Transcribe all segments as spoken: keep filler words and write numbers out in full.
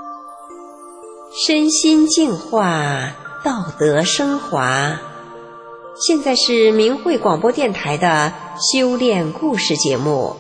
身心净化，道德升华。现在是明慧广播电台的修炼故事节目。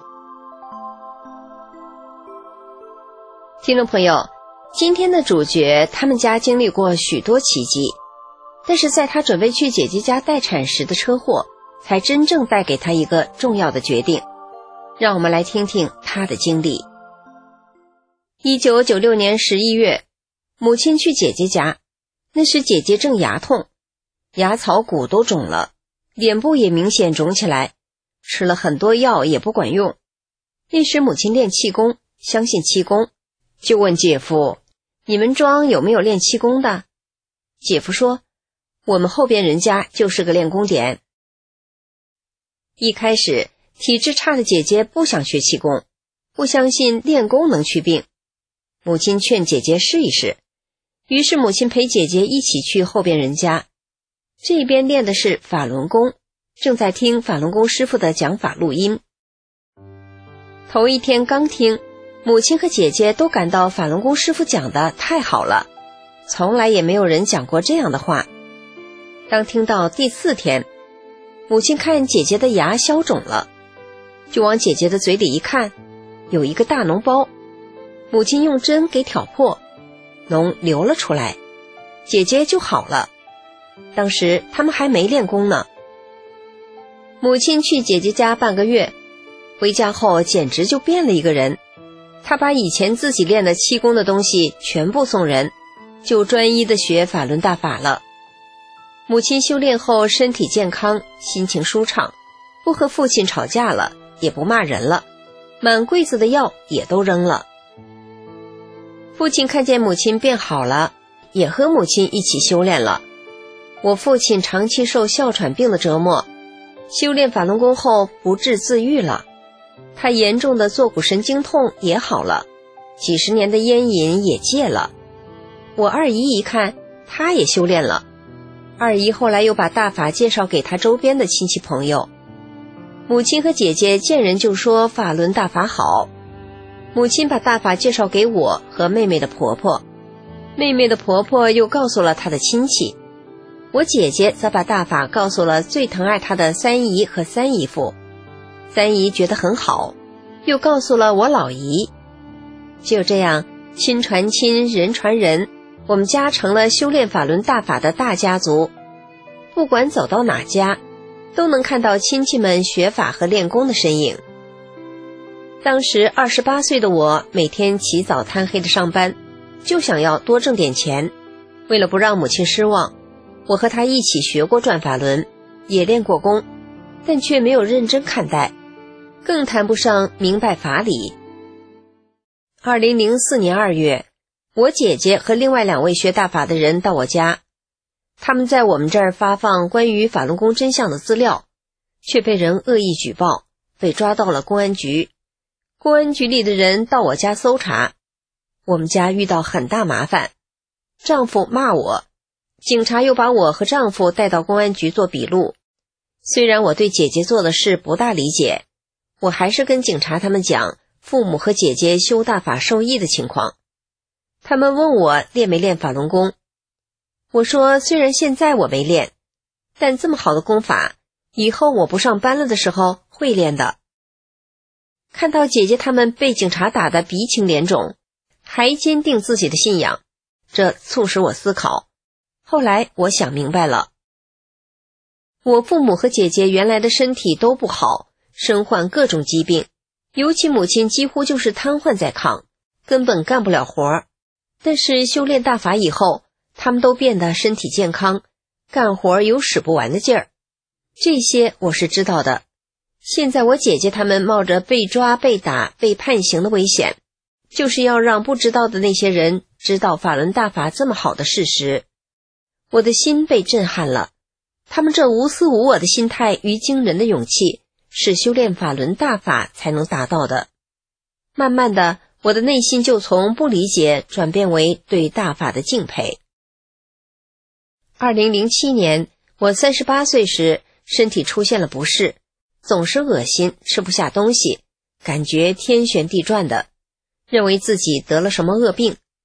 听众朋友，今天的主角他们家经历过许多奇迹，但是在他准备去姐姐家待产时的车祸，才真正带给他一个重要的决定。让我们来听听他的经历。一九九六年十一月，母亲去姐姐家，那时姐姐正牙痛，牙槽骨都肿了，脸部也明显肿起来，吃了很多药也不管用。那时母亲练气功，相信气功，就问姐夫，你们庄有没有练气功的？姐夫说，我们后边人家就是个练功点。一开始体质差的姐姐不想学气功，不相信练功能祛病。母亲劝姐姐试一试，于是母亲陪姐姐一起去后边人家。这边练的是法轮功，正在听法轮功师傅的讲法录音。头一天刚听，母亲和姐姐都感到法轮功师傅讲的太好了，从来也没有人讲过这样的话。当听到第四天，母亲看姐姐的牙消肿了，就往姐姐的嘴里一看，有一个大脓包，母亲用针给挑破，脓流了出来，姐姐就好了。当时他们还没练功呢。母亲去姐姐家半个月，回家后简直就变了一个人。她把以前自己练的气功的东西全部送人，就专一的学法轮大法了。母亲修炼后身体健康，心情舒畅，不和父亲吵架了，也不骂人了，满柜子的药也都扔了。父亲看见母亲变好了，也和母亲一起修炼了。我父亲长期受哮喘病的折磨，修炼法轮功后不治自愈了。他严重的坐骨神经痛也好了，几十年的烟瘾也戒了。我二姨一看，她也修炼了。二姨后来又把大法介绍给她周边的亲戚朋友。母亲和姐姐见人就说法轮大法好。母亲把大法介绍给我和妹妹的婆婆，妹妹的婆婆又告诉了她的亲戚，我姐姐则把大法告诉了最疼爱她的三姨和三姨夫。三姨觉得很好，又告诉了我老姨。就这样，亲传亲，人传人，我们家成了修炼法轮大法的大家族。不管走到哪家，都能看到亲戚们学法和练功的身影。当时二十八岁的我，每天起早贪黑的上班，就想要多挣点钱。为了不让母亲失望，我和她一起学过转法轮，也练过功，但却没有认真看待，更谈不上明白法理。二零零四年二月，我姐姐和另外两位学大法的人到我家，他们在我们这儿发放关于法轮功真相的资料，却被人恶意举报，被抓到了公安局。公安局里的人到我家搜查，我们家遇到很大麻烦。丈夫骂我，警察又把我和丈夫带到公安局做笔录。虽然我对姐姐做的事不大理解，我还是跟警察他们讲父母和姐姐修大法受益的情况。他们问我练没练法轮功，我说虽然现在我没练，但这么好的功法，以后我不上班了的时候会练的。看到姐姐他们被警察打得鼻青脸肿，还坚定自己的信仰，这促使我思考。后来我想明白了，我父母和姐姐原来的身体都不好，身患各种疾病，尤其母亲几乎就是瘫痪在炕，根本干不了活。但是修炼大法以后，他们都变得身体健康，干活有使不完的劲儿。这些我是知道的。现在我姐姐他们冒着被抓、被打、被判刑的危险，就是要让不知道的那些人知道法轮大法这么好的事实。我的心被震撼了，他们这无私无我的心态与惊人的勇气，是修炼法轮大法才能达到的。慢慢的，我的内心就从不理解转变为对大法的敬佩。二零零七年，我三十八岁时，身体出现了不适，总是恶心，吃不下东西，感觉天旋地转的，认为自己得了什么恶病，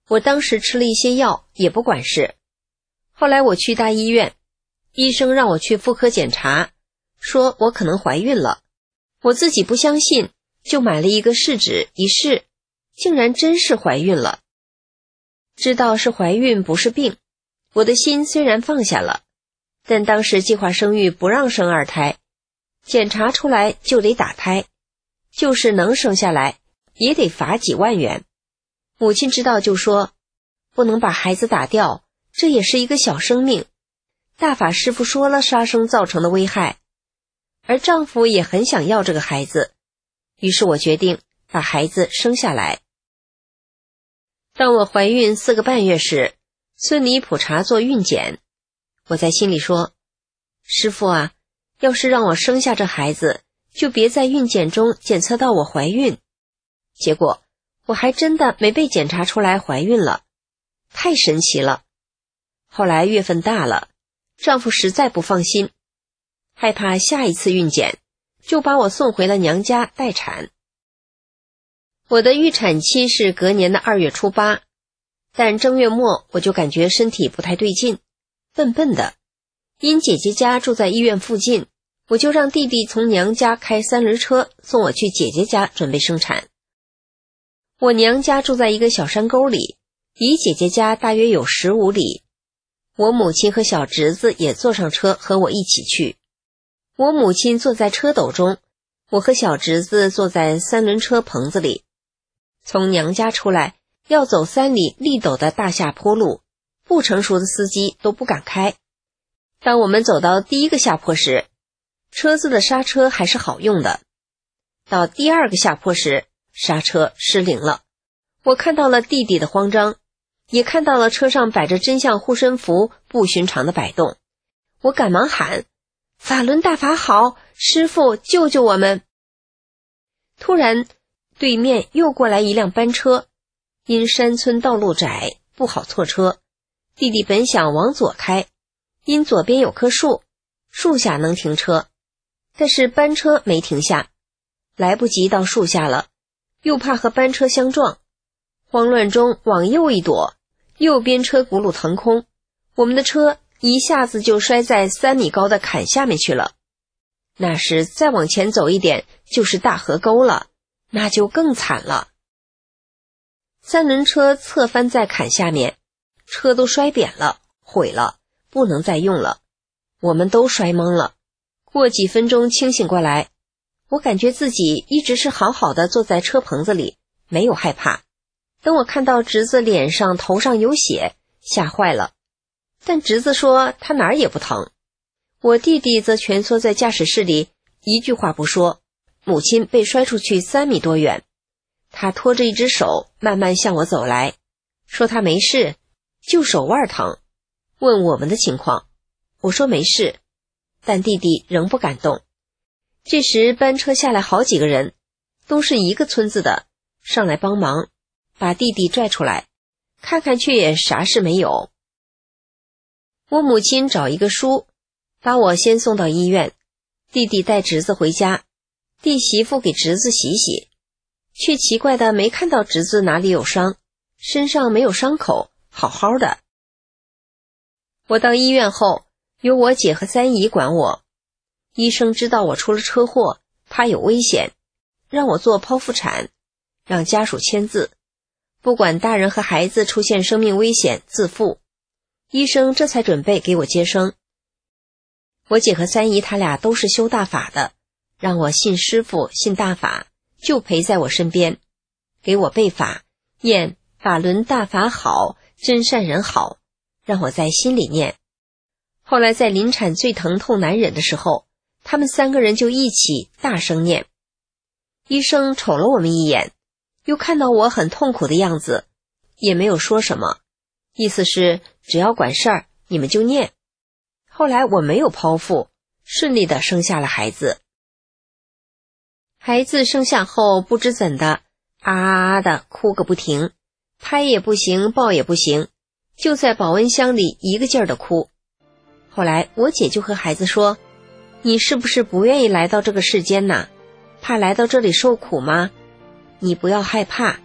我当时吃了一些药，也不管事。后来我去大医院，医生让我去妇科检查，说我可能怀孕了。我自己不相信，就买了一个试纸一试，竟然真是怀孕了。知道是怀孕不是病，我的心虽然放下了，但当时计划生育不让生二胎，检查出来就得打胎，就是能生下来也得罚几万元。母亲知道就说，不能把孩子打掉，这也是一个小生命。大法师父说了杀生造成的危害，而丈夫也很想要这个孩子，于是我决定把孩子生下来。当我怀孕四个半月时，孙尼普查做孕检，我在心里说，师父啊，要是让我生下这孩子，就别在孕检中检测到我怀孕。结果我还真的没被检查出来怀孕了，太神奇了。后来月份大了，丈夫实在不放心，害怕下一次孕检，就把我送回了娘家待产。我的预产期是隔年的二月初八，但正月末我就感觉身体不太对劲，笨笨的。因姐姐家住在医院附近，我就让弟弟从娘家开三轮车送我去姐姐家准备生产。我娘家住在一个小山沟里，离姐姐家大约有十五里。我母亲和小侄子也坐上车和我一起去。我母亲坐在车斗中，我和小侄子坐在三轮车棚子里。从娘家出来，要走三里砾陡的大下坡路，不成熟的司机都不敢开。当我们走到第一个下坡时，车子的刹车还是好用的。到第二个下坡时，刹车失灵了。我看到了弟弟的慌张，也看到了车上摆着真相护身符不寻常的摆动。我赶忙喊，法轮大法好，师父救救我们。突然对面又过来一辆班车，因山村道路窄不好错车，弟弟本想往左开，因左边有棵树，树下能停车，但是班车没停下，来不及到树下了，又怕和班车相撞，慌乱中往右一躲，右边车轱辘腾空，我们的车一下子就摔在三米高的坎下面去了。那时再往前走一点就是大河沟了，那就更惨了。三轮车侧翻在坎下面，车都摔扁了，毁了，不能再用了。我们都摔懵了，过几分钟清醒过来，我感觉自己一直是好好的坐在车棚子里，没有害怕。等我看到侄子脸上头上有血，吓坏了，但侄子说他哪儿也不疼。我弟弟则蜷缩在驾驶室里，一句话不说。母亲被摔出去三米多远，他拖着一只手慢慢向我走来，说他没事，就手腕疼，问我们的情况。我说没事，但弟弟仍不敢动。这时班车下来好几个人，都是一个村子的，上来帮忙，把弟弟拽出来，看看却也啥事没有。我母亲找一个叔，把我先送到医院，弟弟带侄子回家，弟媳妇给侄子洗洗，却奇怪的没看到侄子哪里有伤，身上没有伤口，好好的。我到医院后，由我姐和三姨管我。医生知道我出了车祸，怕有危险，让我做剖腹产，让家属签字，不管大人和孩子出现生命危险自负。医生这才准备给我接生。我姐和三姨他俩都是修大法的，让我信师父信大法，就陪在我身边，给我背法，念法轮大法好，真善人好，让我在心里念。后来在临产最疼痛难忍的时候，他们三个人就一起大声念。医生瞅了我们一眼，又看到我很痛苦的样子，也没有说什么，意思是只要管事儿，你们就念。后来我没有剖腹，顺利地生下了孩子。孩子生下后不知怎的，啊啊啊的哭个不停，拍也不行，抱也不行，就在保温箱里一个劲儿的哭。后来我姐就和孩子说，你是不是不愿意来到这个世间呢？怕来到这里受苦吗？你不要害怕，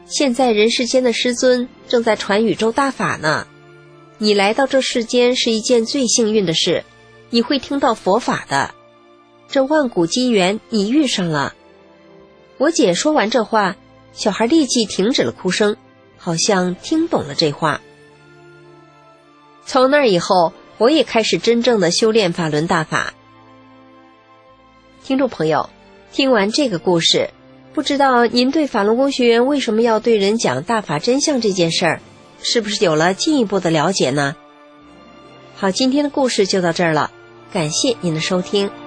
现在人世间的师尊正在传宇宙大法呢。你来到这世间是一件最幸运的事，你会听到佛法的。这万古机缘你遇上了。”我姐说完这话，小孩立即停止了哭声，好像听懂了这话。从那以后，我也开始真正的修炼法轮大法。听众朋友，听完这个故事，不知道您对法轮功学员为什么要对人讲大法真相这件事儿，是不是有了进一步的了解呢？好，今天的故事就到这儿了，感谢您的收听。